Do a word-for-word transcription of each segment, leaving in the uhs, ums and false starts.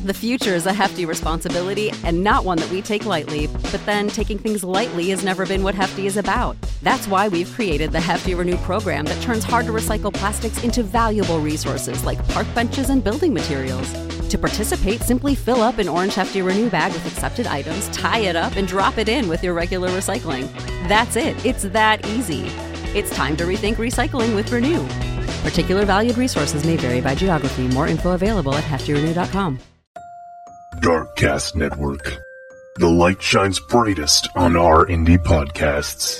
The future is a hefty responsibility and not one that we take lightly, but then taking things lightly has never been what Hefty is about. That's why we've created the Hefty Renew program that turns hard-to-recycle plastics into valuable resources like park benches and building materials. To participate, simply fill up an orange Hefty Renew bag with accepted items, tie it up, and drop it in with your regular recycling. That's it. It's that easy. It's time to rethink recycling with Renew. Particular valued resources may vary by geography. More info available at hefty renew dot com. Darkcast Network. The light shines brightest on our indie podcasts.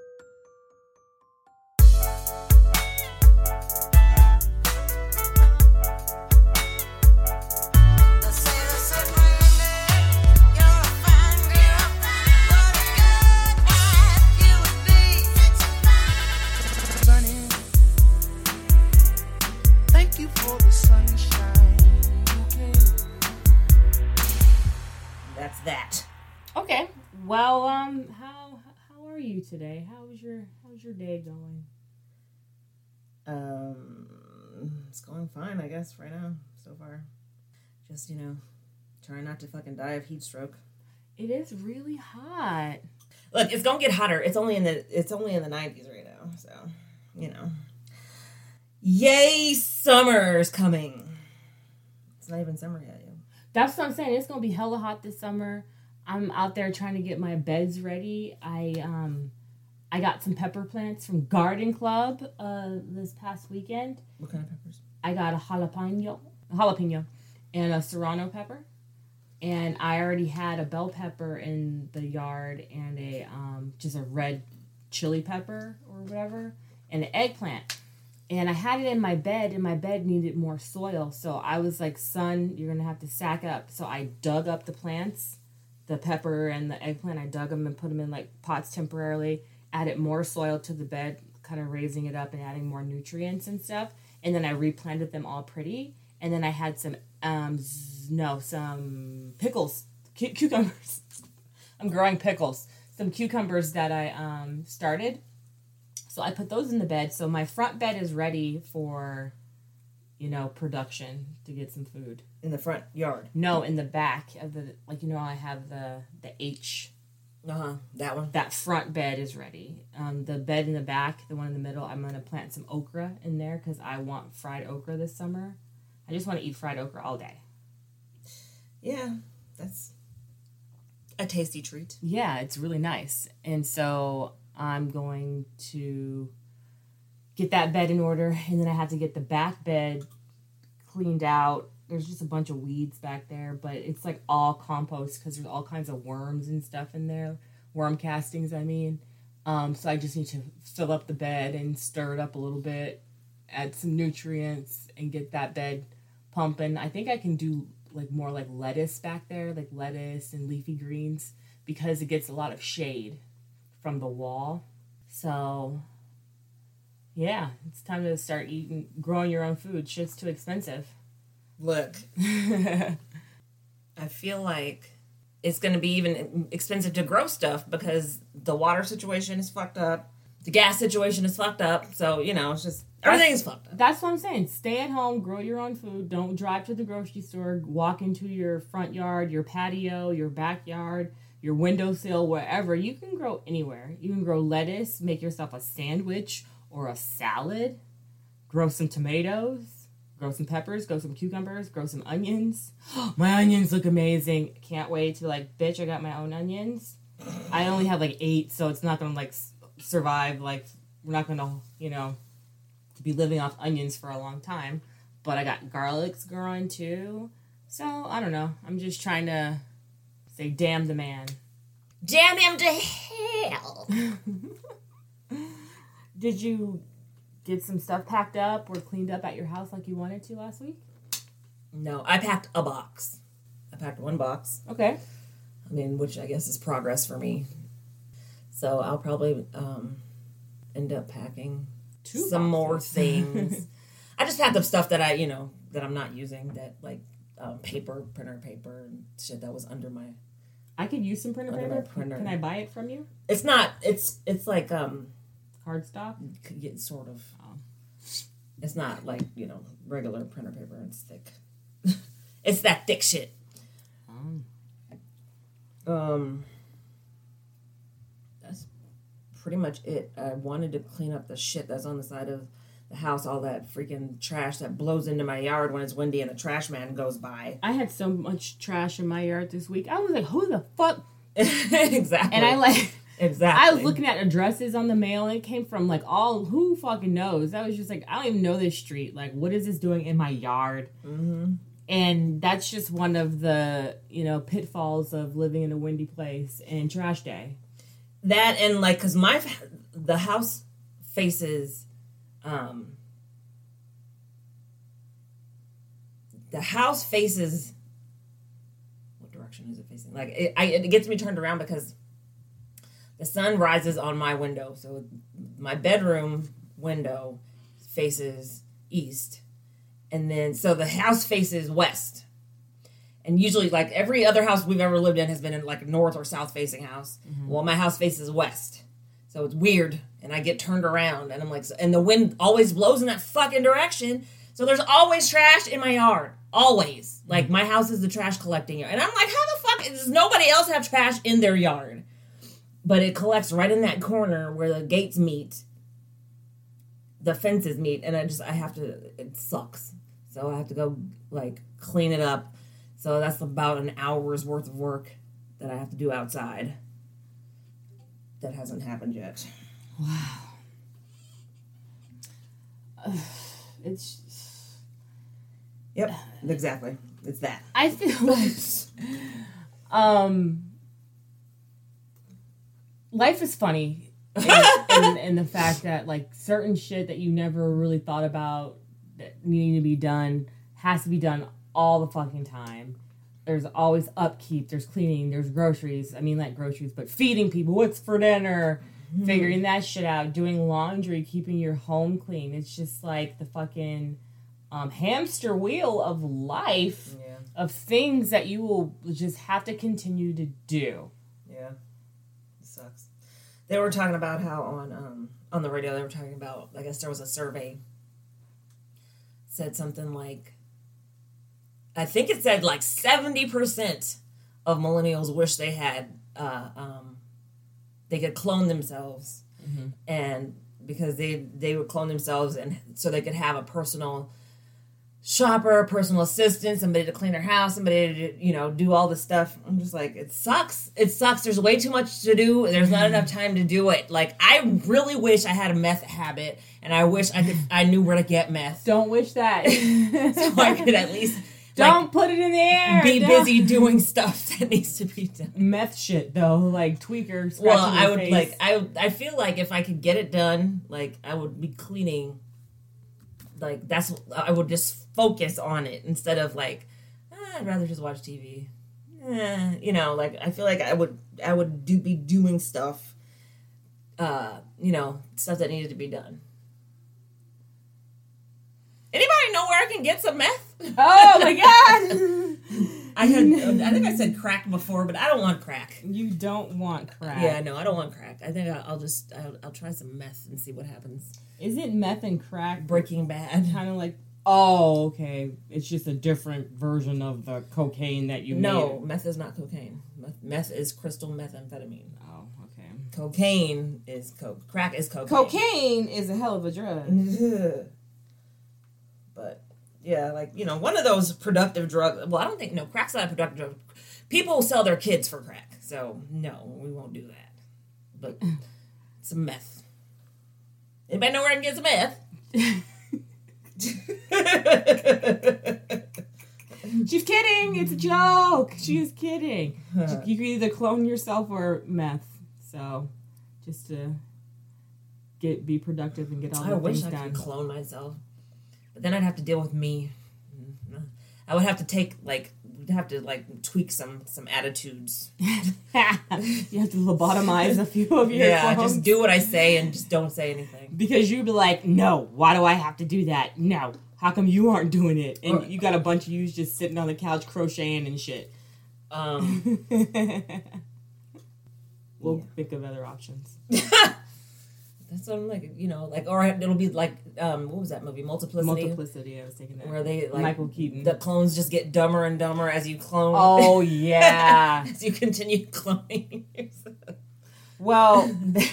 Well, um, how how are you today? How's your how's your day going? Um, it's going fine, I guess, right now, so far. Just, you know, trying not to fucking die of heat stroke. It is really hot. Look, it's gonna get hotter. It's only in the it's only in the nineties right now, so you know. Yay, summer's coming. It's not even summer yet. Yo. That's what I'm saying. It's gonna be hella hot this summer. I'm out there trying to get my beds ready. I um, I got some pepper plants from Garden Club uh, this past weekend. What kind of peppers? I got a jalapeno, a jalapeno, and a serrano pepper. And I already had a bell pepper in the yard and a um, just a red chili pepper or whatever, and an eggplant. And I had it in my bed, and my bed needed more soil. So I was like, son, you're going to have to sack up. So I dug up the plants. The pepper and the eggplant, I dug them and put them in like pots temporarily, added more soil to the bed, kind of raising it up and adding more nutrients and stuff. And then I replanted them all pretty. And then I had some, um, z- no, some pickles, cu- cucumbers. I'm growing pickles. Some cucumbers that I um, started. So I put those in the bed. So my front bed is ready for, you know, production to get some food. In the front yard? No, in the back of the, like, you know, I have the the H. Uh-huh, that one? That front bed is ready. Um, the bed in the back, the one in the middle, I'm going to plant some okra in there because I want fried okra this summer. I just want to eat fried okra all day. Yeah, that's a tasty treat. Yeah, it's really nice. And so I'm going to get that bed in order, and then I have to get the back bed cleaned out. There's just a bunch of weeds back there, but it's like all compost because there's all kinds of worms and stuff in there. Worm castings, I mean. Um, so I just need to fill up the bed and stir it up a little bit, add some nutrients, and get that bed pumping. I think I can do like more like lettuce back there, like lettuce and leafy greens, because it gets a lot of shade from the wall. So yeah, it's time to start eating, growing your own food. Shit's too expensive. Look, I feel like it's going to be even expensive to grow stuff because the water situation is fucked up. The gas situation is fucked up. So, you know, it's just, everything's fucked up. That's what I'm saying. Stay at home, grow your own food. Don't drive to the grocery store. Walk into your front yard, your patio, your backyard, your windowsill, wherever. You can grow anywhere. You can grow lettuce, make yourself a sandwich or a salad. Grow some tomatoes. Grow some peppers, grow some cucumbers, grow some onions. My onions look amazing. Can't wait to, like, bitch, I got my own onions. I only have, like, eight, so it's not going to, like, survive. Like, we're not going to, you know, be living off onions for a long time. But I got garlics growing, too. So, I don't know. I'm just trying to say, damn the man. Damn him to hell! Did you get some stuff packed up or cleaned up at your house like you wanted to last week? No, I packed a box. I packed one box. Okay. I mean, which I guess is progress for me. So I'll probably um, end up packing Two some boxes. more things. I just packed up stuff that I, you know, that I'm not using, that like um, paper, printer paper, and shit that was under my... I could use some printer Under paper. my printer. Can I buy it from you? It's not, it's it's like... um. Cardstock? Get sort of. Oh. It's not like, you know, regular printer paper. It's thick. It's that thick shit. Um, that's pretty much it. I wanted to clean up the shit that's on the side of the house, all that freaking trash that blows into my yard when it's windy and the trash man goes by. I had so much trash in my yard this week. I was like, who the fuck? Exactly. And I like... Exactly. I was looking at addresses on the mail, and it came from, like, all... Who fucking knows? I was just like, I don't even know this street. Like, what is this doing in my yard? Mm-hmm. And that's just one of the, you know, pitfalls of living in a windy place and trash day. That and, like, because my... The house faces... Um, the house faces... What direction is it facing? Like, it, I, it gets me turned around because... The sun rises on my window, so my bedroom window faces east. And then, so the house faces west. And usually, like, every other house we've ever lived in has been in, like, a north or south-facing house. Mm-hmm. Well, my house faces west. So it's weird, and I get turned around, and I'm like, and the wind always blows in that fucking direction, so there's always trash in my yard. Always. Like, my house is the trash collecting yard. And I'm like, how the fuck, does nobody else have trash in their yard? But it collects right in that corner where the gates meet, the fences meet, and I just, I have to, it sucks. So I have to go, like, clean it up. So that's about an hour's worth of work that I have to do outside. That hasn't happened yet. Wow. Uh, it's... Yep, exactly. It's that. I feel like... um... Life is funny in, in, in the fact that, like, certain shit that you never really thought about that needing to be done has to be done all the fucking time. There's always upkeep, there's cleaning, there's groceries. I mean, like groceries, but feeding people, what's for dinner, mm-hmm. figuring that shit out, doing laundry, keeping your home clean. It's just like the fucking um, hamster wheel of life, yeah. of things that you will just have to continue to do. Yeah. Sucks. They were talking about how on um on the radio they were talking about, I guess there was a survey said something like, I think it said like seventy percent of millennials wish they had uh um they could clone themselves, mm-hmm. and because they they would clone themselves and so they could have a personal shopper, personal assistant, somebody to clean their house, somebody to, you know, do all this stuff. I'm just like, it sucks. It sucks. There's way too much to do. There's not enough time to do it. Like, I really wish I had a meth habit, and I wish I could. I knew where to get meth. Don't wish that. So I could at least don't like, put it in the air. Be Don't. busy doing stuff that needs to be done. Meth shit though, like tweaker. Well, I would face. like. I I feel like if I could get it done, like I would be cleaning. Like, that's, I would just focus on it instead of like, eh, I'd rather just watch T V. Eh, you know, like, I feel like I would, I would do be doing stuff, uh, you know, stuff that needed to be done. Anybody know where I can get some meth? Oh my god! I had, I think I said crack before, but I don't want crack. You don't want crack. Yeah, no, I don't want crack. I think I'll just, I'll, I'll try some meth and see what happens. Isn't meth and crack Breaking Bad? Kind of like, oh, okay. It's just a different version of the cocaine that you No, made. meth is not cocaine. Meth, meth is crystal methamphetamine. Oh, okay. Cocaine is coke. Crack is cocaine. Cocaine is a hell of a drug. But, yeah, like, you know, one of those productive drugs. Well, I don't think, no, crack's not a productive drug. People sell their kids for crack. So, no, we won't do that. But some meth. Anybody know where I can get some meth? She's kidding. It's a joke. She's kidding. You can either clone yourself or meth. So, just to get be productive and get all I the wish things I done. could clone myself. But then I'd have to deal with me. I would have to take, like, we'd have to, like, tweak some some attitudes. You have to lobotomize a few of your Yeah, clones. just do what I say and just don't say anything. Because you'd be like, no, why do I have to do that? No, how come you aren't doing it? And or, you got a bunch of yous just sitting on the couch crocheting and shit. Um, we'll yeah. think of other options. What That's what I'm like, you know, like, or it'll be like, um, what was that movie? Multiplicity. Multiplicity, I was thinking that. Where they, like, Michael Keaton. The clones just get dumber and dumber as you clone. Oh, yeah. As you continue cloning yourself. Well,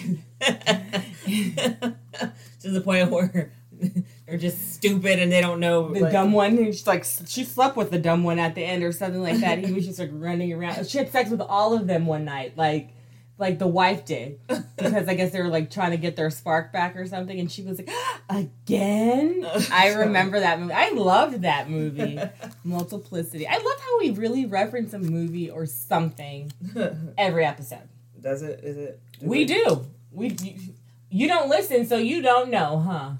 to the point where they're just stupid and they don't know. the like, dumb one, she's like, she slept with the dumb one at the end or something like that. He was just like running around. She had sex with all of them one night, like, like the wife did, because I guess they were like trying to get their spark back or something. And she was like, again? I remember that movie. I loved that movie, Multiplicity. I love how we really reference a movie or something every episode. Does it? Is it? Do we, we do. We you, you don't listen, so you don't know, huh?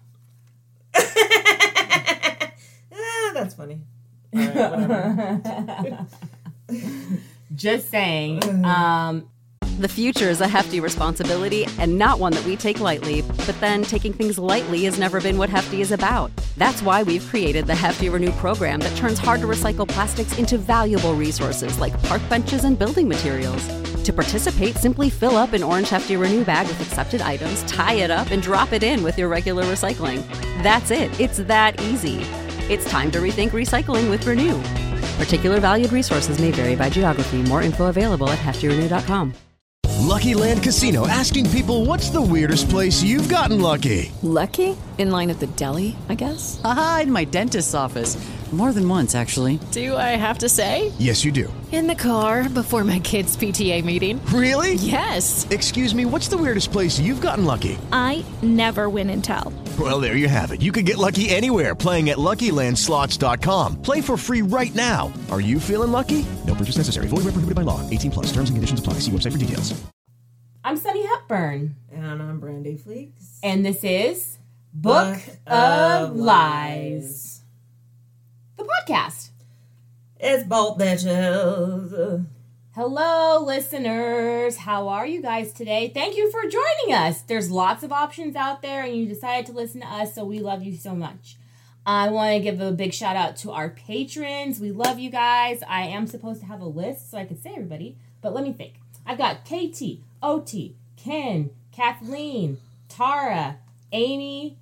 ah, that's funny. All right, whatever. Just saying. Um, The future is a hefty responsibility and not one that we take lightly. But then taking things lightly has never been what Hefty is about. That's why we've created the Hefty Renew program that turns hard-to-recycle plastics into valuable resources like park benches and building materials. To participate, simply fill up an orange Hefty Renew bag with accepted items, tie it up, and drop it in with your regular recycling. That's it. It's that easy. It's time to rethink recycling with Renew. Particular valued resources may vary by geography. More info available at hefty renew dot com. Lucky Land Casino, asking people, what's the weirdest place you've gotten lucky? Lucky? In line at the deli, I guess? Aha, in my dentist's office. More than once, actually. Do I have to say? Yes, you do. In the car before my kids' P T A meeting. Really? Yes. Excuse me, what's the weirdest place you've gotten lucky? I never win and tell. Well, there you have it. You can get lucky anywhere, playing at Lucky Land Slots dot com. Play for free right now. Are you feeling lucky? No purchase necessary. Void where prohibited by law. eighteen plus. Terms and conditions apply. See website for details. I'm Sunny Hepburn. And I'm Brandy Fleeks. And this is Book, Book of, of Lies. Lies. The podcast. It's both bitches. Hello, listeners. How are you guys today? Thank you for joining us. There's lots of options out there, and you decided to listen to us, so we love you so much. I want to give a big shout out to our patrons. We love you guys. I am supposed to have a list so I could say everybody, but let me think. I've got K T, O T, Ken, Kathleen, Tara, Amy,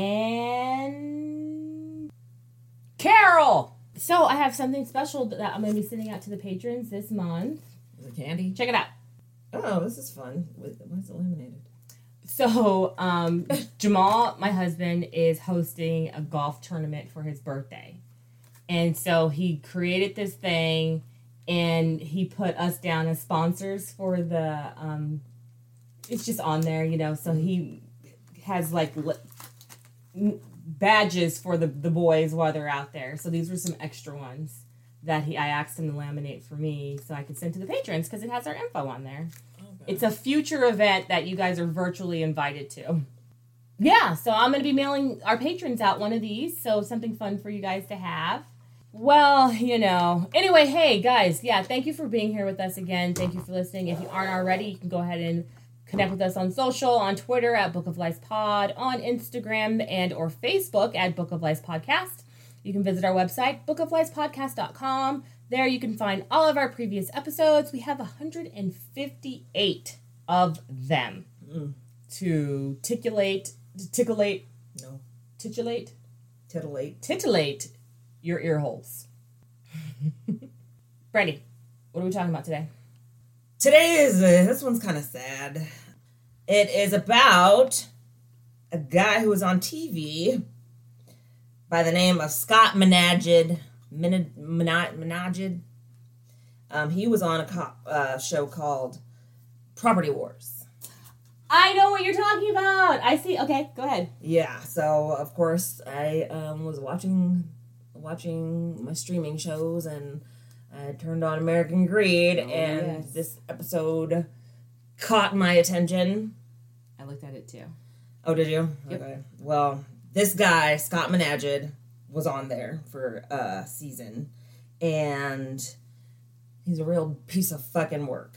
and Carol. So I have something special that I'm going to be sending out to the patrons this month. Is it candy? Check it out. Oh, this is fun. Why is it laminated? So um, Jamal, my husband, is hosting a golf tournament for his birthday. And so he created this thing, and he put us down as sponsors for the, um, it's just on there, you know, so he has like badges for the, the boys while they're out there. So these were some extra ones that he I asked him to laminate for me so I could send to the patrons because it has our info on there. Okay. It's a future event that you guys are virtually invited to. Yeah, so I'm going to be mailing our patrons out one of these, so something fun for you guys to have. Well, you know. Anyway, hey, guys, yeah, thank you for being here with us again. Thank you for listening. If you aren't already, you can go ahead and connect with us on social, on Twitter at Book of Lies Pod, on Instagram and or Facebook at Book of Lies Podcast. You can visit our website, book of lies podcast dot com. There you can find all of our previous episodes. We have one hundred fifty-eight of them mm. to titillate, titillate, no, titillate, titillate, titillate your ear holes. Brandy, what are we talking about today? Today is, uh, this one's kind of sad. It is about a guy who was on T V by the name of Scott Menagid. Menagid. Um, he was on a co- uh, show called Property Wars. I know what you're talking about. I see. Okay, go ahead. Yeah, so of course I um, was watching watching my streaming shows and I turned on American Greed, oh, and yes. This episode caught my attention. I looked at it too. Oh, did you? Yep. Okay. Well, this guy, Scott Menagid, was on there for a season, and he's a real piece of fucking work.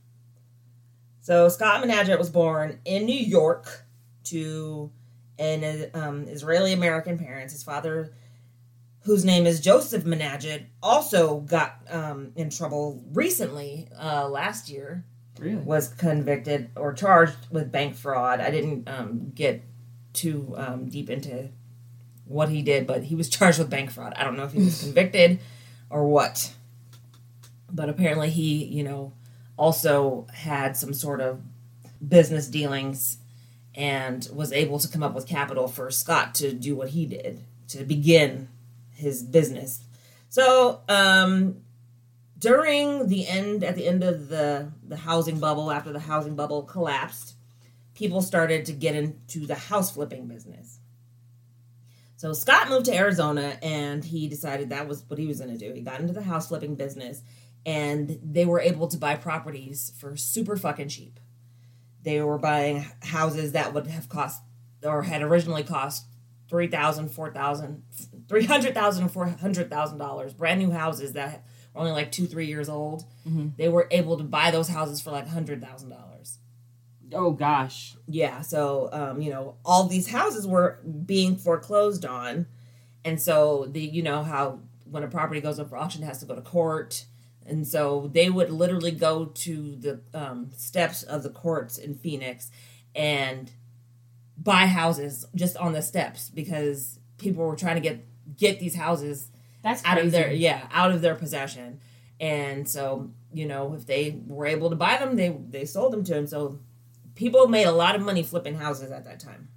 So Scott Menagid was born in New York to an um, Israeli-American parents. His father, whose name is Joseph Menagid, also got um, in trouble recently, uh, last year, Really? was convicted or charged with bank fraud. I didn't um, get too um, deep into what he did, but he was charged with bank fraud. I don't know if he was convicted or what. But apparently he, you know, also had some sort of business dealings and was able to come up with capital for Scott to do what he did, to begin his business. So, um, during the end, at the end of the, the housing bubble, after the housing bubble collapsed, people started to get into the house flipping business. So Scott moved to Arizona, and he decided that was what he was going to do. He got into the house flipping business, and they were able to buy properties for super fucking cheap. They were buying houses that would have cost, or had originally cost three thousand dollars, four thousand dollars, three hundred thousand dollars, or four hundred thousand dollars, brand new houses that were only like two, three years old. Mm-hmm. They were able to buy those houses for like one hundred thousand dollars. Oh, gosh. Yeah, so, um, you know, all these houses were being foreclosed on. And so, the you know how when a property goes up for auction, it has to go to court. And so they would literally go to the um, steps of the courts in Phoenix and buy houses just on the steps because people were trying to get get these houses That's out crazy. of their yeah out of their possession. And so, you know, if they were able to buy them, they they sold them to them. So people made a lot of money flipping houses at that time.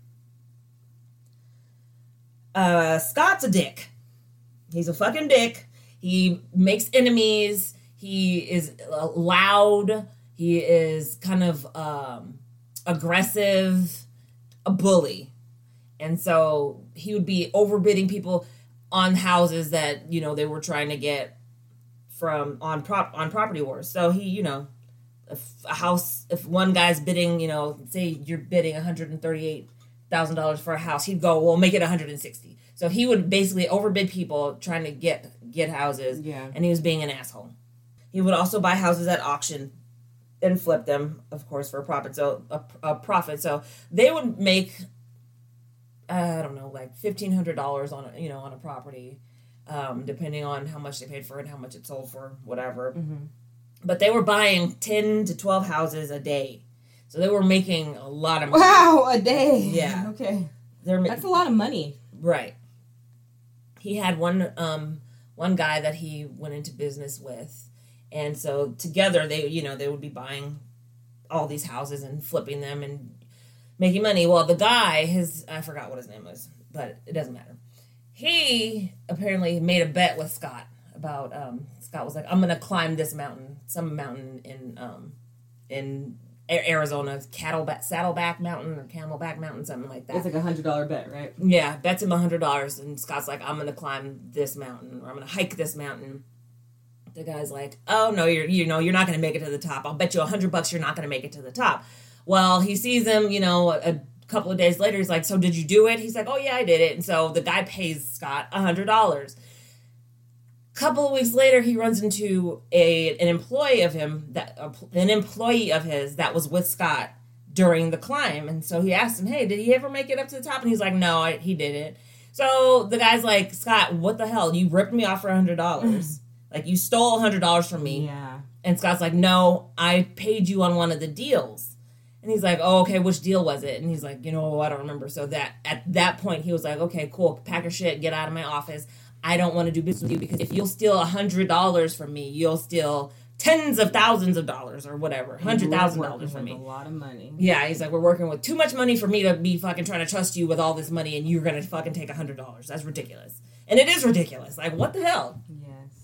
Uh, Scott's a dick. He's a fucking dick. He makes enemies. He is loud. He is kind of um, aggressive, a bully. And so he would be overbidding people on houses that, you know, they were trying to get from on prop on Property Wars. So he, you know, if a house, if one guy's bidding, you know, say you're bidding one hundred thirty-eight thousand dollars for a house, he'd go, well, make it one hundred sixty. So he would basically overbid people trying to get get houses, yeah. And he was being an asshole. He would also buy houses at auction and flip them, of course, for a profit. So a, a profit. So they would make, uh, I don't know, like fifteen hundred dollars on a, you know on a property, um, depending on how much they paid for it, how much it sold for, whatever. Mm-hmm. But they were buying ten to twelve houses a day, so they were making a lot of money. Wow, a day. Yeah. Okay. They're That's a lot of money. Right. He had one um, one guy that he went into business with. And so together they, you know, they would be buying all these houses and flipping them and making money. Well, the guy, his, I forgot what his name was, but it doesn't matter. He apparently made a bet with Scott about, um, Scott was like, I'm going to climb this mountain, some mountain in, um, in Arizona, Cattleback, Saddleback Mountain or Camelback Mountain, something like that. It's like a hundred dollar bet, right? Yeah, bets him a hundred dollars, and Scott's like, I'm going to climb this mountain, or I'm going to hike this mountain. The guy's like, oh, no, you're, you know, you're not going to make it to the top. I'll bet you a hundred bucks you're not going to make it to the top. Well, he sees him, you know, a, a couple of days later. He's like, so did you do it? He's like, oh, yeah, I did it. And so the guy pays Scott a hundred dollars. A couple of weeks later, he runs into a an employee of him, that an employee of his that was with Scott during the climb. And so he asked him, hey, did he ever make it up to the top? And he's like, no, I, he didn't. So the guy's like, Scott, what the hell? You ripped me off for a hundred dollars. Like, you stole a hundred dollars from me. Yeah. And Scott's like, no, I paid you on one of the deals. And he's like, oh, okay, which deal was it? And he's like, you know, I don't remember. So that at that point, he was like, okay, cool, pack your shit, get out of my office. I don't want to do business with you because if you'll steal a hundred dollars from me, you'll steal tens of thousands of dollars or whatever, hundred thousand dollars from me. A lot of money. Yeah, he's like, we're working with too much money for me to be fucking trying to trust you with all this money, and you're gonna fucking take a hundred dollars. That's ridiculous, and it is ridiculous. Like, what the hell? Yes.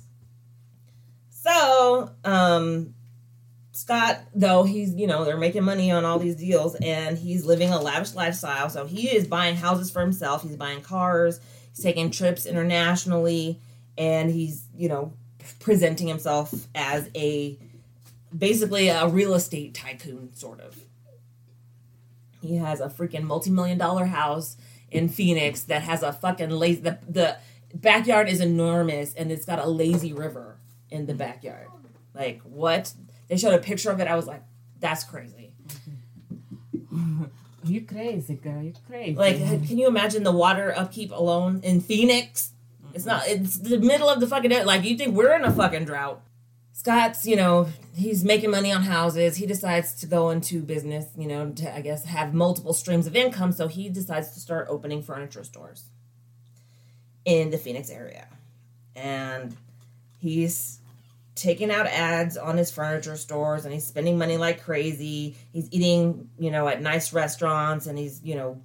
So, um, Scott, though, he's, you know, they're making money on all these deals, and he's living a lavish lifestyle. So he is buying houses for himself. He's buying cars. He's taking trips internationally, and he's, you know, presenting himself as a, basically a real estate tycoon, sort of. He has a freaking multi-million dollar house in Phoenix that has a fucking lazy, the, the backyard is enormous, and it's got a lazy river in the backyard. Like, what? They showed a picture of it. I was like, that's crazy. You crazy, girl. You crazy. Like, can you imagine the water upkeep alone in Phoenix? It's not, it's the middle of the fucking, like, you think we're in a fucking drought. Scott's, you know, he's making money on houses. He decides to go into business, you know, to, I guess, have multiple streams of income. So he decides to start opening furniture stores in the Phoenix area. And he's taking out ads on his furniture stores, and he's spending money like crazy. He's eating, you know, at nice restaurants, and he's, you know,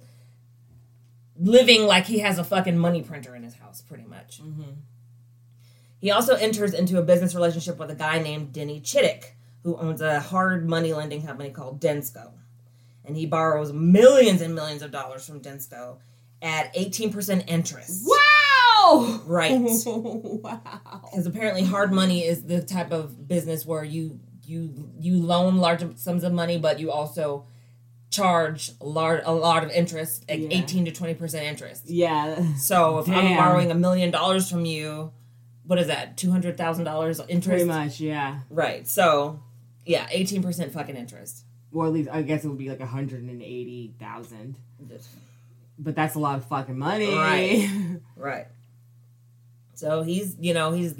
living like he has a fucking money printer in his house, pretty much. Mm-hmm. He also enters into a business relationship with a guy named Denny Chittick, who owns a hard money lending company called Densco. And he borrows millions and millions of dollars from Densco at eighteen percent interest. Wow! Right. Wow. Because apparently hard money is the type of business where you you you loan large sums of money, but you also charge a lot, a lot of interest, like yeah. eighteen to twenty percent interest. Yeah. So if Damn. I'm borrowing a million dollars from you, what is that, two hundred thousand dollars interest? Pretty much, yeah. Right. So, yeah, eighteen percent fucking interest. Or at least, I guess it would be like one hundred eighty thousand dollars. But that's a lot of fucking money. Right. Right. So he's, you know, he's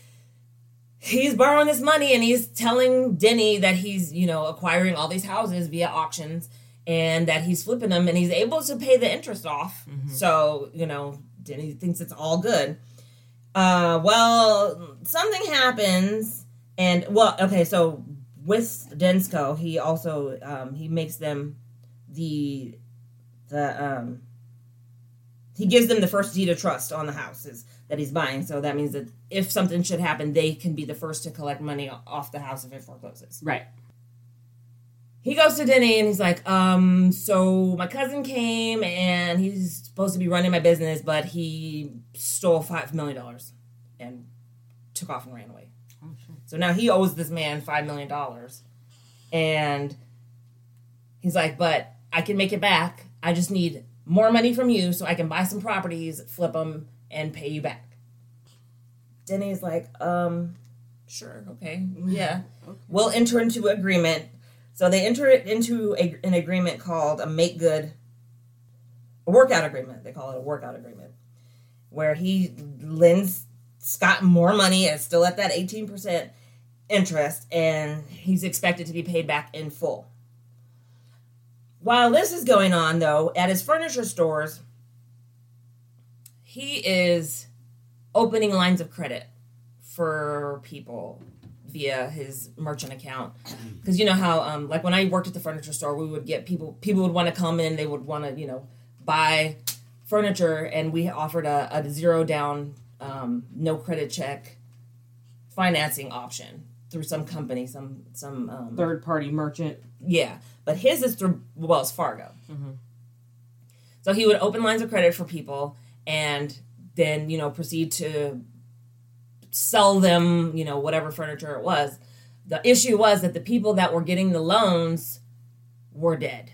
he's borrowing this money, and he's telling Denny that he's, you know, acquiring all these houses via auctions, and that he's flipping them, and he's able to pay the interest off. Mm-hmm. So, you know, Denny thinks it's all good. Uh, well, something happens, and, well, okay, so with Densco, he also, um, he makes them the, the, um, he gives them the first deed of trust on the houses that he's buying. So that means that if something should happen, they can be the first to collect money off the house if it forecloses. Right. He goes to Denny and he's like, um, so my cousin came and he's supposed to be running my business, but he stole five million dollars and took off and ran away. Oh, shit. So now he owes this man five million dollars. And he's like, but I can make it back. I just need more money from you so I can buy some properties, flip them, and pay you back. Denny's like, um, sure, okay, yeah. Okay. We'll enter into an agreement. So they enter into a, an agreement called a make good, a workout agreement. They call it a workout agreement, where he lends Scott more money. It's still at that eighteen percent interest, and he's expected to be paid back in full. While this is going on, though, at his furniture stores, he is opening lines of credit for people via his merchant account. Because you know how, um, like when I worked at the furniture store, we would get people, people would want to come in, they would want to, you know, buy furniture, and we offered a, a zero down, um, no credit check financing option through some company, some, some, um, third party merchant. Yeah. But his is through Wells Fargo. Mm-hmm. So he would open lines of credit for people and then, you know, proceed to sell them, you know, whatever furniture it was. The issue was that the people that were getting the loans were dead.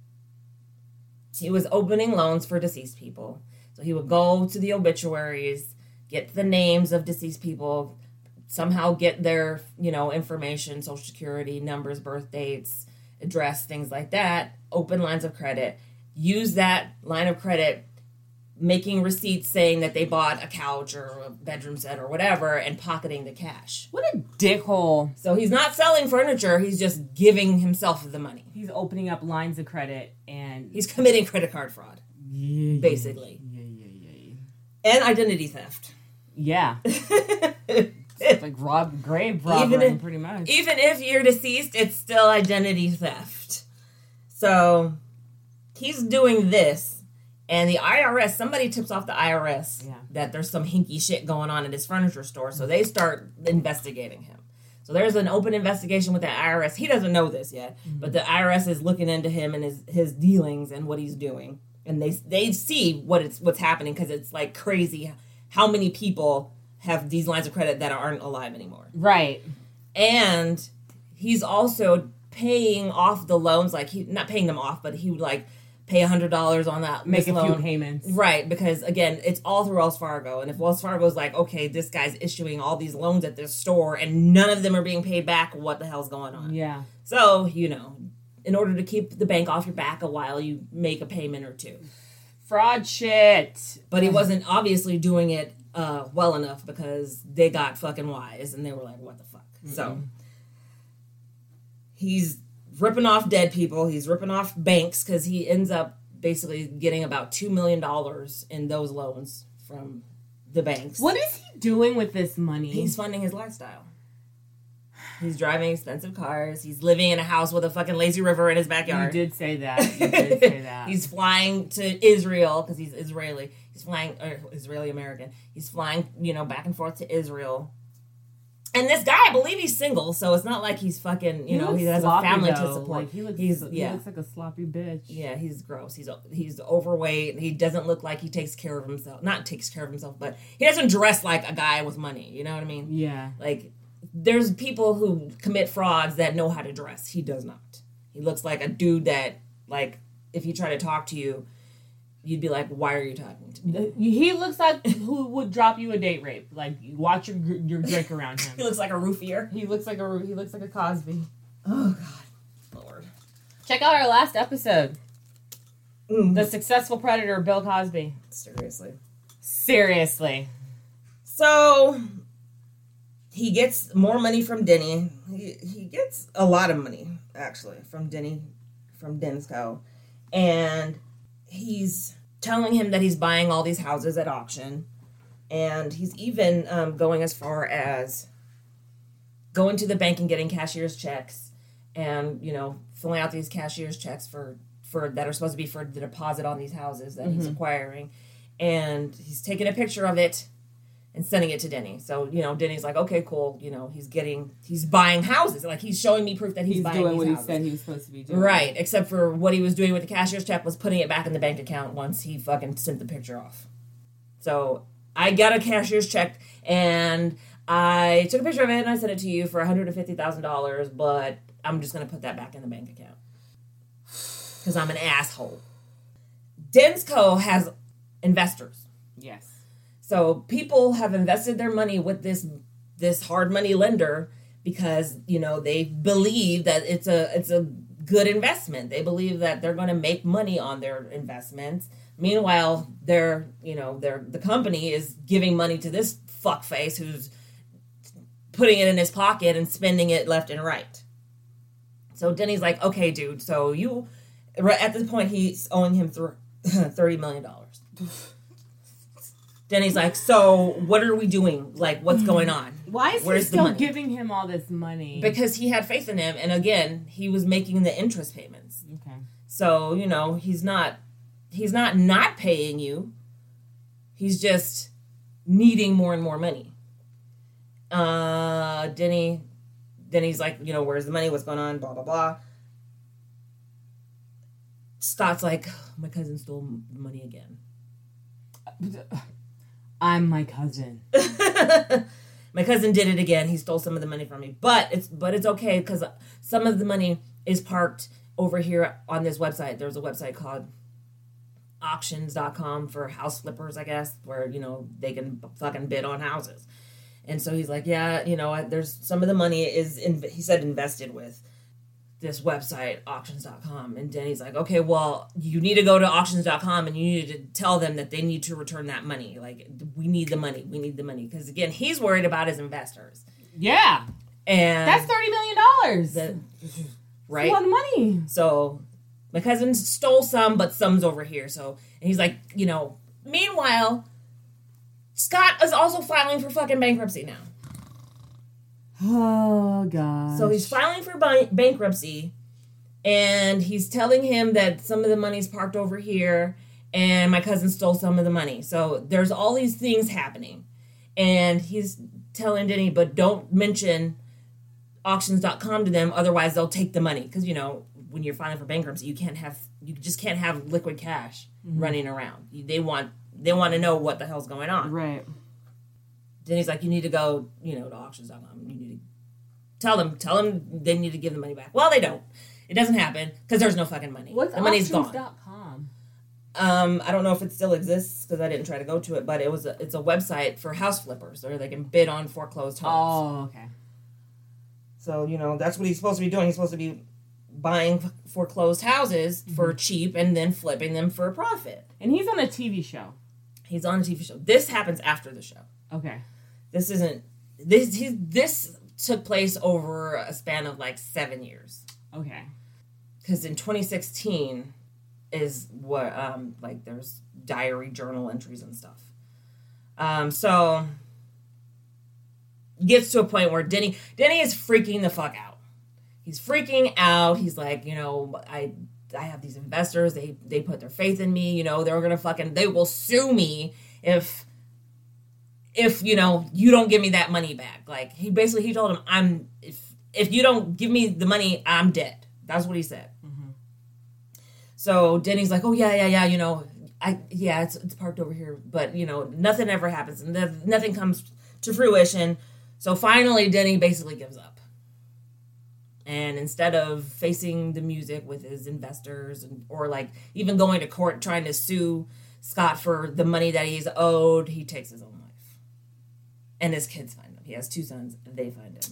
He was opening loans for deceased people. So he would go to the obituaries, get the names of deceased people, somehow get their, you know, information, social security, numbers, birth dates, address, things like that, open lines of credit, use that line of credit, making receipts saying that they bought a couch or a bedroom set or whatever, and pocketing the cash. What a dickhole. So he's not selling furniture, he's just giving himself the money. He's opening up lines of credit and... He's committing credit card fraud, yeah, basically. Yeah, yeah, yeah, yeah. And identity theft. Yeah. It's like rob, grave robbery, even if, pretty much. Even if you're deceased, it's still identity theft. So he's doing this, and the I R S, somebody tips off the I R S yeah. that there's some hinky shit going on at his furniture store, so they start investigating him. So there's an open investigation with the I R S. He doesn't know this yet, mm-hmm. but the I R S is looking into him and his, his dealings and what he's doing. And they they see what it's what's happening, because it's like crazy how many people have these lines of credit that aren't alive anymore. Right. And he's also paying off the loans, like he not paying them off, but he would like pay one hundred dollars on that Make a loan. few payments. Right, because again, it's all through Wells Fargo. And if Wells Fargo's like, okay, this guy's issuing all these loans at this store and none of them are being paid back, what the hell's going on? Yeah. So, you know, in order to keep the bank off your back a while, you make a payment or two. Fraud shit. But he wasn't obviously doing it uh, well enough, because they got fucking wise and they were like, what the fuck? Mm-mm. So he's ripping off dead people. He's ripping off banks because he ends up basically getting about two million dollars in those loans from the banks. What is he doing with this money? He's funding his lifestyle. He's driving expensive cars. He's living in a house with a fucking lazy river in his backyard. You did say that. You did say that. He's flying to Israel because he's Israeli. He's flying, or Israeli American. He's flying, you know, back and forth to Israel. And this guy, I believe he's single, so it's not like he's fucking, you he know, he has sloppy, a family though. to support. Like, he looks, he's, he yeah. looks like a sloppy bitch. Yeah, he's gross. He's he's overweight. He doesn't look like he takes care of himself. Not takes care of himself, but he doesn't dress like a guy with money. You know what I mean? Yeah. Like, there's people who commit frauds that know how to dress. He does not. He looks like a dude that, like, if he tried to talk to you, you'd be like, why are you talking to me? He looks like who would drop you a date rape. Like, watch your your drink around him. He looks like a roofier. He looks like a he looks like a Cosby. Oh God, Lord! Check out our last episode. Mm. The Successful Predator, Bill Cosby. Seriously. Seriously. So he gets more money from Denny. He he gets a lot of money actually from Denny, from Densco, and he's telling him that he's buying all these houses at auction, and he's even um, going as far as going to the bank and getting cashier's checks, and you know filling out these cashier's checks for for that are supposed to be for the deposit on these houses that mm-hmm. he's acquiring, and he's taking a picture of it and sending it to Denny. So, you know, Denny's like, okay, cool. You know, he's getting, he's buying houses. Like, he's showing me proof that he's, he's buying doing these what houses. he said he was supposed to be doing. Right. Except for what he was doing with the cashier's check was putting it back in the bank account once he fucking sent the picture off. So, I got a cashier's check, and I took a picture of it, and I sent it to you for one hundred fifty thousand dollars, but I'm just going to put that back in the bank account. Because I'm an asshole. Densco has investors. Yes. So people have invested their money with this this hard money lender because, you know, they believe that it's a it's a good investment. They believe that they're going to make money on their investments. Meanwhile, they're, you know, they're the company is giving money to this fuckface who's putting it in his pocket and spending it left and right. So Denny's like, okay, dude, so you at this point he's owing him thirty million dollars. Denny's like, so what are we doing? Like, what's going on? Why is Where's he still the money? giving him all this money? Because he had faith in him, and again, he was making the interest payments. Okay. So, you know, he's not he's not not paying you. He's just needing more and more money. Uh, Denny, Denny's like, you know, where's the money? What's going on? Blah, blah, blah. Scott's like, my cousin stole the money again. I'm my cousin. My cousin did it again. He stole some of the money from me, but it's but it's okay because some of the money is parked over here on this website. There's a website called auctions dot com for house flippers, I guess, where you know they can fucking bid on houses. And so he's like, yeah, you know, there's some of the money is in, he said invested with this website, auctions dot com. And Denny's like, okay, well, you need to go to auctions dot com and you need to tell them that they need to return that money. Like, we need the money. We need the money. Because, again, he's worried about his investors. Yeah. And that's thirty million dollars. That, right? That's a lot of money. So, my cousin stole some, but some's over here. So, and he's like, you know, meanwhile, Scott is also filing for fucking bankruptcy now. Oh, God. So he's filing for bi- bankruptcy, and he's telling him that some of the money's parked over here, and my cousin stole some of the money. So there's all these things happening. And he's telling Denny, but don't mention auctions dot com to them, otherwise they'll take the money. Because, you know, when you're filing for bankruptcy, you can't have, you just can't have liquid cash mm-hmm. running around. They want, they want to know what the hell's going on. Right. Denny's like, you need to go, you know, to auctions dot com. You need to tell them, tell them they need to give the money back. Well, they don't. It doesn't happen because there's no fucking money. What's the money's auctions gone. dot com? Um, I don't know if it still exists because I didn't try to go to it, but it was a, it's a website for house flippers where they can bid on foreclosed homes. Oh, okay. So, you know, that's what he's supposed to be doing. He's supposed to be buying foreclosed houses mm-hmm. for cheap and then flipping them for a profit. And he's on a T V show. He's on a T V show. This happens after the show. Okay. This isn't this he's this took place over a span of like seven years. Okay. Because in twenty sixteen is what, um, like, there's diary journal entries and stuff. Um, so, gets to a point where Denny, Denny is freaking the fuck out. He's freaking out. He's like, you know, I... I have these investors, they they put their faith in me, you know, they're gonna fucking, they will sue me if, if, you know, you don't give me that money back. Like, he basically, he told him, I'm, if, if you don't give me the money, I'm dead. That's what he said. Mm-hmm. So Denny's like, oh yeah, yeah, yeah, you know, I, yeah, it's, it's parked over here, but, you know, nothing ever happens, and the, nothing comes to fruition. So finally, Denny basically gives up. And instead of facing the music with his investors, and, or like even going to court trying to sue Scott for the money that he's owed, he takes his own life. And his kids find him. He has two sons, and they find him.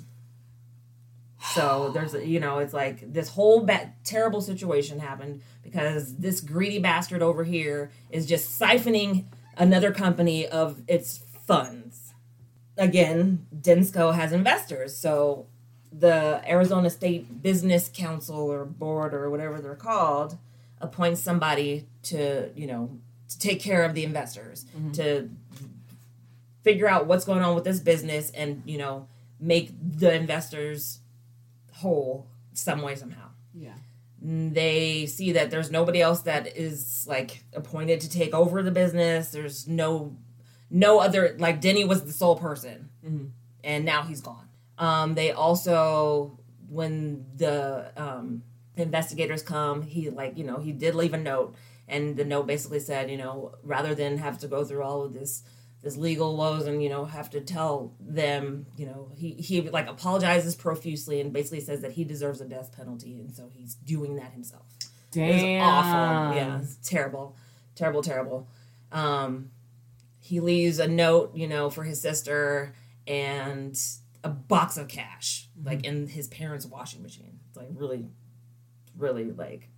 So there's, a, you know, it's like this whole bad, terrible situation happened because this greedy bastard over here is just siphoning another company of its funds. Again, Densco has investors, so the Arizona State Business Council or board or whatever they're called appoints somebody to, you know, to take care of the investors, mm-hmm. to figure out what's going on with this business and, you know, make the investors whole some way, somehow. Yeah. They see that there's nobody else that is, like, appointed to take over the business. There's no, no other, like, Denny was the sole person, mm-hmm. and now he's gone. Um, they also, when the um, investigators come, he, like, you know, he did leave a note, and the note basically said, you know, rather than have to go through all of this this legal woes and, you know, have to tell them, you know, he, he like, apologizes profusely and basically says that he deserves a death penalty, and so he's doing that himself. Damn. It's awful. Yeah, it's terrible. Terrible, terrible. Um, he leaves a note, you know, for his sister, and a box of cash, like, in his parents' washing machine. It's, like, really, really, like,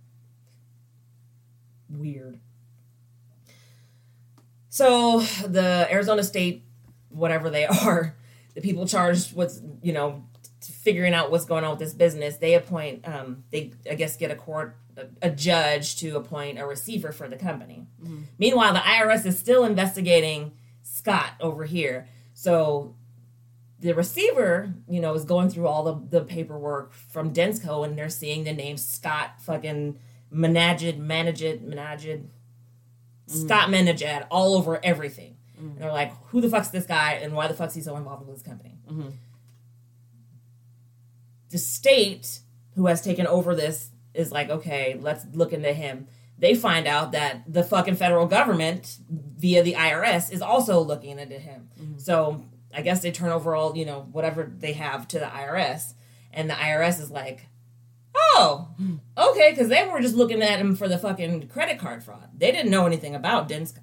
weird. So, the Arizona State, whatever they are, the people charged with, you know, figuring out what's going on with this business, they appoint, um, they, I guess, get a court, a, a judge to appoint a receiver for the company. Mm-hmm. Meanwhile, the I R S is still investigating Scott over here. So, the receiver, you know, is going through all the, the paperwork from Densco, and they're seeing the name Scott fucking Menaged, Managed, Menaged, mm-hmm. Scott Menaged all over everything. Mm-hmm. And they're like, who the fuck's this guy, and why the fuck's he so involved with this company? Mm-hmm. The state, who has taken over this, is like, okay, let's look into him. They find out that the fucking federal government, via the I R S, is also looking into him. Mm-hmm. So I guess they turn over all, you know, whatever they have to the I R S. And the I R S is like, oh, okay, because they were just looking at him for the fucking credit card fraud. They didn't know anything about Densco.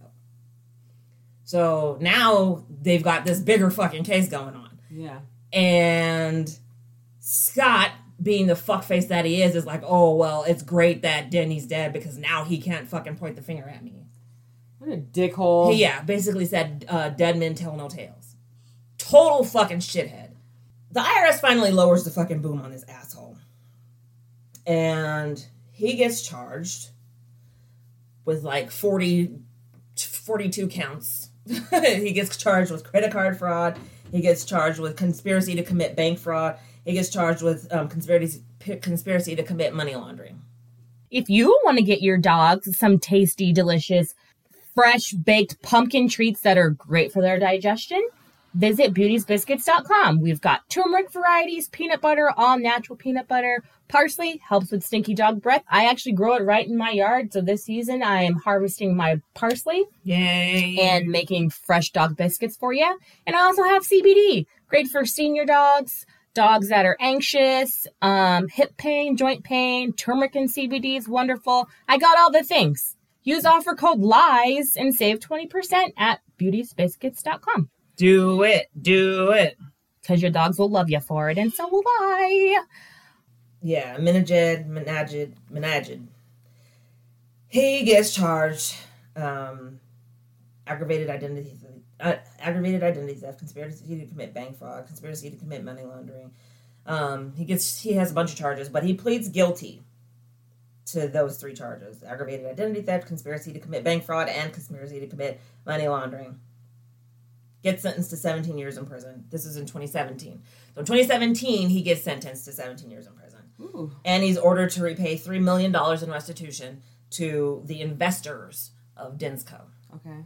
So now they've got this bigger fucking case going on. Yeah. And Scott, being the fuckface that he is, is like, oh, well, it's great that Denny's dead because now he can't fucking point the finger at me. What a dickhole. He, yeah, basically said, uh, dead men tell no tales. Total fucking shithead. The I R S finally lowers the fucking boom on this asshole. And he gets charged with like forty, forty-two counts. He gets charged with credit card fraud. He gets charged with conspiracy to commit bank fraud. He gets charged with um, conspiracy, conspiracy to commit money laundering. If you want to get your dogs some tasty, delicious, fresh baked pumpkin treats that are great for their digestion, visit beauties biscuits dot com. We've got turmeric varieties, peanut butter, all natural peanut butter. Parsley helps with stinky dog breath. I actually grow it right in my yard. So this season I am harvesting my parsley. Yay. And making fresh dog biscuits for you. And I also have C B D. Great for senior dogs, dogs that are anxious, um, hip pain, joint pain. Turmeric and C B D is wonderful. I got all the things. Use offer code LIES and save twenty percent at beauties biscuits dot com. Do it. Do it. Because your dogs will love you for it, and so will I. Yeah, Menaged, Menaged, Menaged. He gets charged um, aggravated identity uh, aggravated identity theft, conspiracy to commit bank fraud, conspiracy to commit money laundering. Um, he gets he has a bunch of charges, but he pleads guilty to those three charges: aggravated identity theft, conspiracy to commit bank fraud, and conspiracy to commit money laundering. Gets sentenced to seventeen years in prison. This is in twenty seventeen. So in twenty seventeen, he gets sentenced to seventeen years in prison. Ooh. And he's ordered to repay three million dollars in restitution to the investors of Densco. Okay.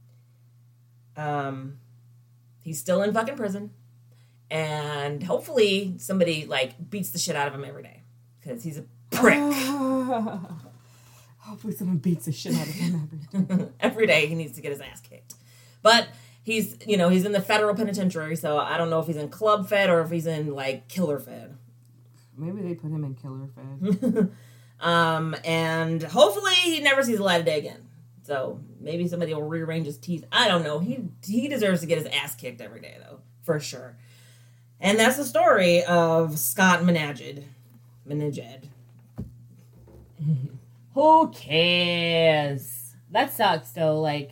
Um, he's still in fucking prison. And hopefully somebody, like, beats the shit out of him every day. Because he's a prick. Uh, hopefully someone beats the shit out of him every day. Every day he needs to get his ass kicked. But he's, you know, he's in the federal penitentiary, so I don't know if he's in Club Fed or if he's in, like, Killer Fed. Maybe they put him in Killer Fed. um, and hopefully he never sees the light of day again. So maybe somebody will rearrange his teeth. I don't know. He he deserves to get his ass kicked every day, though, for sure. And that's the story of Scott Menaged. Menaged. Who cares? That sucks, though. Like,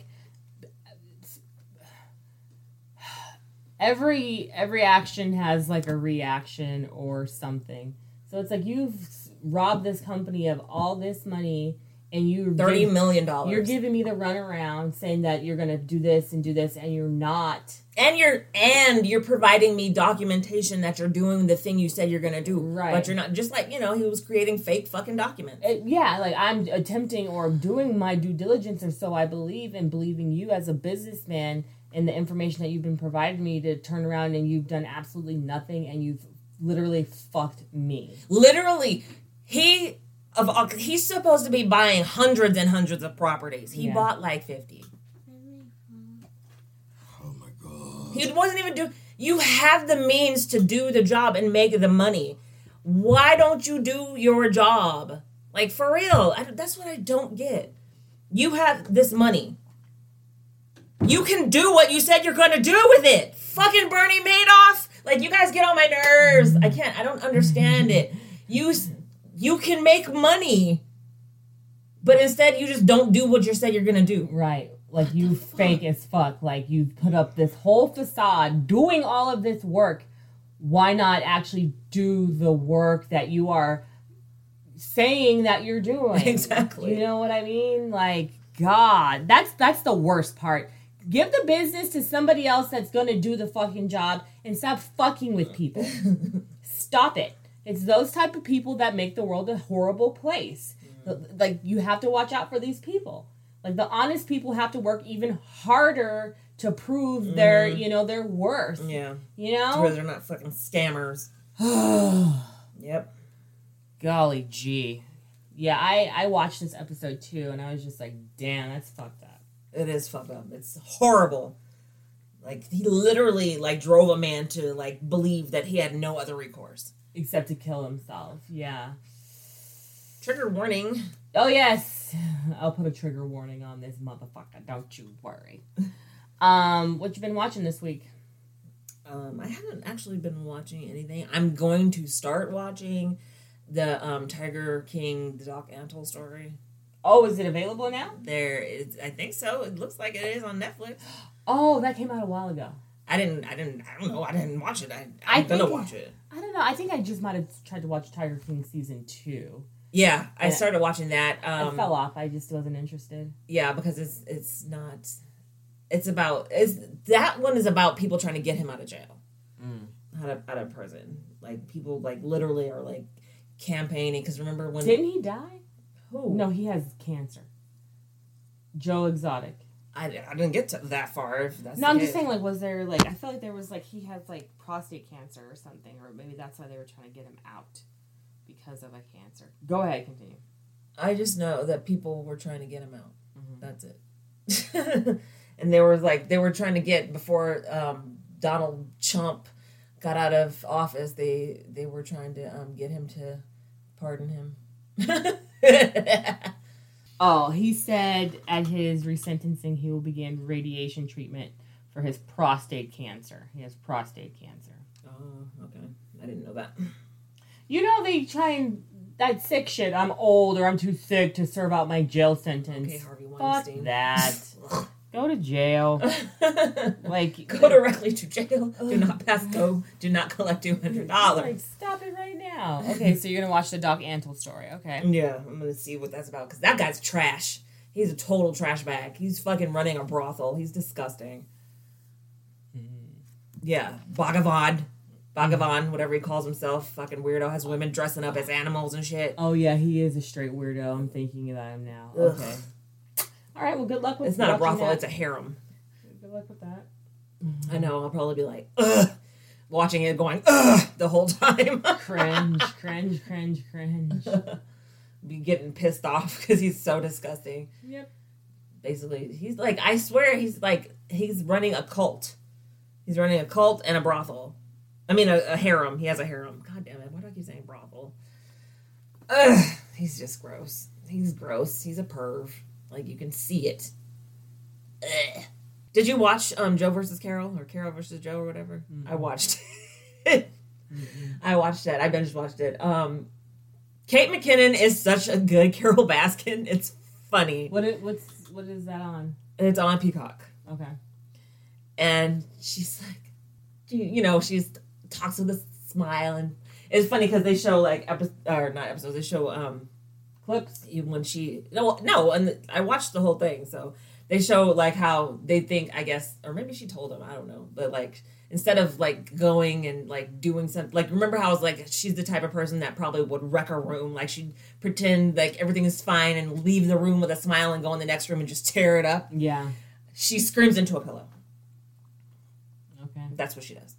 every every action has like a reaction or something. So it's like you've robbed this company of all this money, and you thirty million dollars. You're giving me the runaround, saying that you're gonna do this and do this, and you're not. And you're and you're providing me documentation that you're doing the thing you said you're gonna do. Right. But you're not. Just like, you know, he was creating fake fucking documents. It, yeah, like I'm attempting or doing my due diligence, or so I believe, and believing you as a businessman and the information that you've been providing me to turn around, and you've done absolutely nothing, and you've literally fucked me. Literally, he of he's supposed to be buying hundreds and hundreds of properties. He Yeah. bought like fifty. He wasn't even do. You have the means to do the job and make the money. Why don't you do your job? Like, for real. I, that's what I don't get. You have this money. You can do what you said you're going to do with it. Fucking Bernie Madoff. Like, you guys get on my nerves. I can't. I don't understand it. You, you can make money. But instead, you just don't do what you said you're going to do. Right. Like, you fake as fuck. Like, you put up this whole facade doing all of this work. Why not actually do the work that you are saying that you're doing? Exactly. You know what I mean? Like, God, that's that's the worst part. Give the business to somebody else that's going to do the fucking job and stop fucking with people. Stop it. It's those type of people that make the world a horrible place. Mm. Like, you have to watch out for these people. Like, the honest people have to work even harder to prove mm. their, you know, their worth. Yeah. You know? To where they're not fucking scammers. Yep. Golly gee. Yeah, I, I watched this episode too, and I was just like, damn, that's fucked up. It is fucked up. It's horrible. Like, he literally, like, drove a man to, like, believe that he had no other recourse. Except to kill himself. Yeah. Trigger warning. Oh, yes. I'll put a trigger warning on this motherfucker. Don't you worry. Um, what you been watching this week? Um, I haven't actually been watching anything. I'm going to start watching the um, Tiger King, the Doc Antle story. Oh, is it available now? There is, I think so. It looks like it is on Netflix. Oh, that came out a while ago. I didn't, I didn't, I don't know. I didn't watch it. I, I'm I gonna watch it. I don't know. I think I just might have tried to watch Tiger King season two. Yeah, I started watching that. Um, I fell off. I just wasn't interested. Yeah, because it's it's not. It's about it's that one is about people trying to get him out of jail, mm. out of out of prison. Like, people like literally are like campaigning, because remember when didn't he die? Who? No, he has cancer. Joe Exotic. I, I didn't get to that far. If that's no, I'm case. just saying, like, was there like I feel like there was like he has like prostate cancer or something, or maybe that's why they were trying to get him out. Because of a cancer. Go ahead, continue. I just know that people were trying to get him out. Mm-hmm. That's it. And they were like, they were trying to get, before um, Donald Trump got out of office, they they were trying to um, get him to pardon him. Oh, he said at his resentencing he will begin radiation treatment for his prostate cancer. He has prostate cancer. Oh, okay. I didn't know that. You know, they try and, that sick shit, I'm old or I'm too sick to serve out my jail sentence. Okay, Harvey Weinstein. Fuck that. Go to jail. Like, go directly to jail. Do not pass go. Do not collect two hundred dollars. Like, stop it right now. Okay, so you're gonna watch the Doc Antle story. Okay. Yeah, I'm gonna see what that's about because that guy's trash. He's a total trash bag. He's fucking running a brothel. He's disgusting. Yeah, Bhagavan. Bhagavan, whatever he calls himself. Fucking weirdo. Has women dressing up as animals and shit. Oh, yeah, he is a straight weirdo. I'm thinking about him now. Ugh. Okay. All right, well, good luck with It's not a brothel, that. it's a harem. Good luck with that. Mm-hmm. I know, I'll probably be like, ugh, watching it going, ugh, the whole time. Cringe, cringe, cringe, cringe. Be getting pissed off because he's so disgusting. Yep. Basically, he's like, I swear he's like, he's running a cult. He's running a cult and a brothel. I mean, a, a harem. He has a harem. God damn it. Why do I keep saying brothel? Ugh. He's just gross. He's gross. He's a perv. Like, you can see it. Ugh. Did you watch um, Joe versus Carol? Or Carol versus Joe or whatever? Mm-hmm. I watched it. mm-hmm. I watched it. I binge watched it. Um, Kate McKinnon is such a good Carol Baskin. It's funny. What is, what's, what is that on? It's on Peacock. Okay. And she's like, you, you know, she's talks with a smile, and it's funny because they show like episodes or not episodes. They show um clips when she no no, and the, I watched the whole thing. So they show like how they think, I guess, or maybe she told them, I don't know, but like instead of like going and like doing something, like remember how I was like, she's the type of person that probably would wreck a room, like she'd pretend like everything is fine and leave the room with a smile and go in the next room and just tear it up. Yeah, she screams into a pillow. Okay, that's what she does.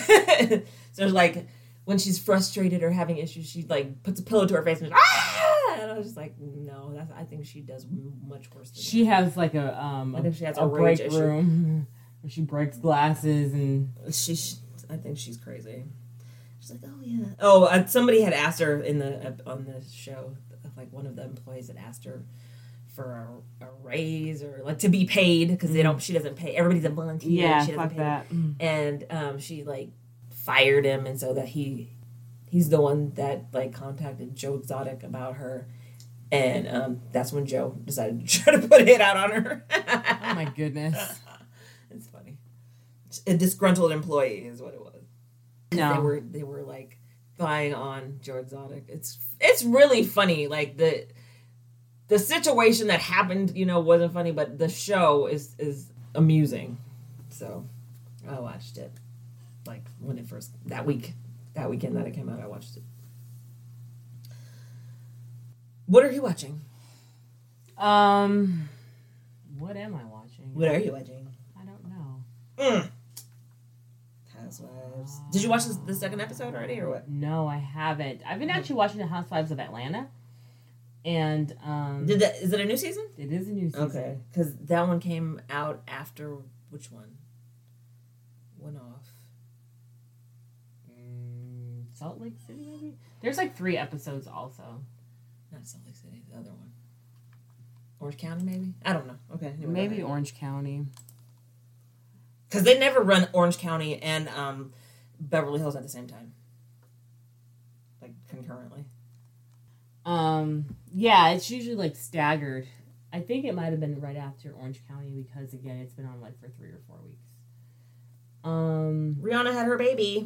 So like when she's frustrated or having issues, she like puts a pillow to her face and goes, ah! And I was just like, no, that's I think she does much worse than she that. has like a um I think she has a, a, a rage break issue. room where she breaks glasses and she, she I think she's crazy. She's like, oh yeah. Oh, uh, somebody had asked her in the uh, on the show, like one of the employees had asked her for a, a raise or like to be paid because mm. they don't. She doesn't pay. Everybody's a volunteer. Yeah, she doesn't fuck pay that. Mm. And um, she like fired him, and so that he he's the one that like contacted Joe Exotic about her, and um, that's when Joe decided to try to put it out on her. Oh my goodness, it's funny. A disgruntled employee is what it was. No, they were they were like buying on Joe Exotic. It's it's really funny. Like the the situation that happened, you know, wasn't funny, but the show is is amusing. So I watched it. Like when it first that week, that weekend that it came out, I watched it. What are you watching? Um, what am I watching? What are you watching? I don't know. Mm. Housewives. Uh, Did you watch this, the second episode already, or what? No, I haven't. I've been actually watching the Housewives of Atlanta, and um, did that? Is it a new season? It is a new season. Okay, because that one came out after which one? Went off. Salt Lake City, maybe? There's like three episodes also. Not Salt Lake City, the other one. Orange County, maybe? I don't know. Okay. Anyway, maybe Orange County. Because they never run Orange County and um, Beverly Hills at the same time. Like, concurrently. Um, yeah, it's usually like staggered. I think it might have been right after Orange County because, again, it's been on like for three or four weeks. Um, Rihanna had her baby.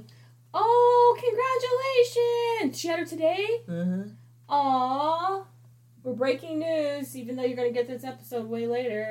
Oh, congratulations! She had her today? Mm-hmm. Aww. We're breaking news, even though you're going to get this episode way later.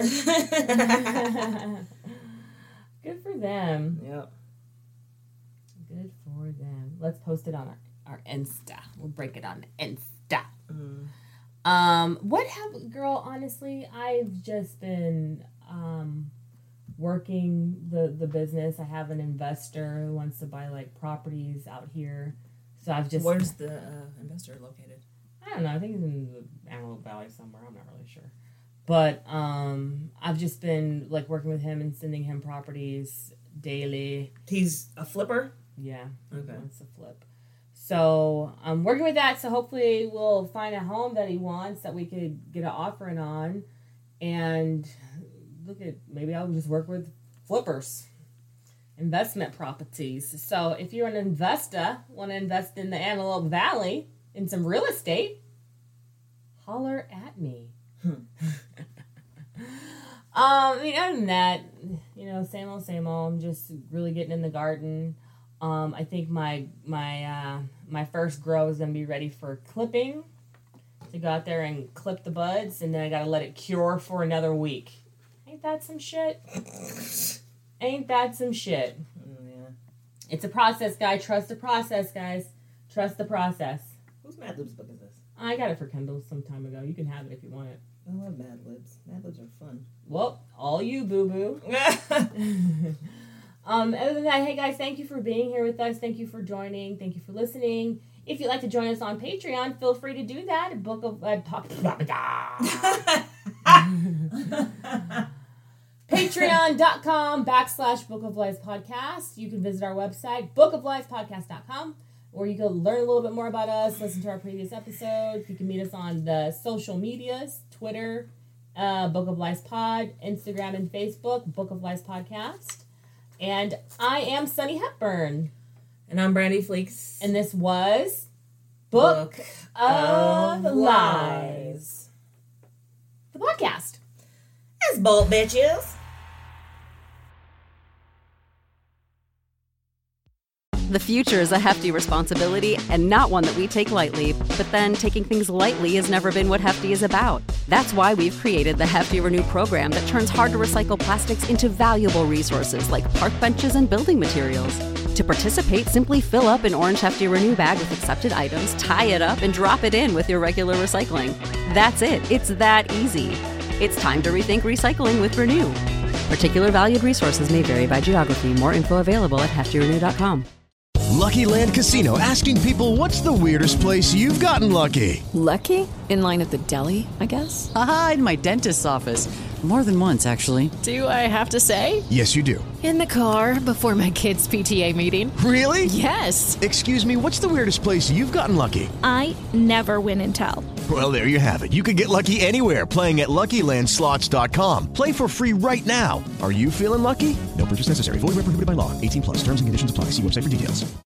Good for them. Yep. Good for them. Let's post it on our, our Insta. We'll break it on Insta. Mm. Um, what happened, girl, honestly, I've just been... Um, working the, the business. I have an investor who wants to buy like properties out here. So I've just... Where's the uh, investor located? I don't know. I think he's in the Antelope Valley somewhere. I'm not really sure. But um, I've just been like working with him and sending him properties daily. He's a flipper? Yeah. Okay. He wants to flip. So I'm working with that. So hopefully we'll find a home that he wants that we could get an offering on. And... look at, maybe I'll just work with flippers, investment properties. So if you're an investor, want to invest in the Antelope Valley in some real estate, holler at me. Hmm. I mean, other than that, you know, same old, same old. I'm just really getting in the garden. Um, I think my my uh, my first grow is gonna be ready for clipping. To go out there and clip the buds, and then I gotta let it cure for another week. Ain't that some shit? Ain't that some shit? Mm, yeah. It's a process, guy. Trust the process, guys. Trust the process. Whose Mad Libs book is this? I got it for Kindle some time ago. You can have it if you want it. I love Mad Libs. Mad Libs are fun. Well, all you, boo-boo. um, other than that, hey, guys, thank you for being here with us. Thank you for joining. Thank you for listening. If you'd like to join us on Patreon, feel free to do that. Book of... Uh, Patreon.com backslash Book of Lies Podcast. You can visit our website, book of lies podcast dot com, or you can learn a little bit more about us, listen to our previous episodes. You can meet us on the social medias, Twitter, uh, Book of Lies Pod, Instagram and Facebook, Book of Lies Podcast. And I am Sunny Hepburn. And I'm Brandy Fleeks. And this was Book, Book of, of Lies. Lies. The podcast. It's bold, bitches. The future is a hefty responsibility and not one that we take lightly, but then taking things lightly has never been what Hefty is about. That's why we've created the Hefty Renew program that turns hard-to-recycle plastics into valuable resources like park benches and building materials. To participate, simply fill up an orange Hefty Renew bag with accepted items, tie it up, and drop it in with your regular recycling. That's it. It's that easy. It's time to rethink recycling with Renew. Particular valued resources may vary by geography. More info available at hefty renew dot com. Lucky Land Casino, asking people, what's the weirdest place you've gotten lucky? Lucky? In line at the deli, I guess? Aha, in my dentist's office. More than once, actually. Do I have to say? Yes, you do. In the car before my kids' P T A meeting. Really? Yes. Excuse me, what's the weirdest place you've gotten lucky? I never win and tell. Well, there you have it. You can get lucky anywhere, playing at Lucky Land Slots dot com. Play for free right now. Are you feeling lucky? No purchase necessary. Void where prohibited by law. eighteen plus. Terms and conditions apply. See website for details.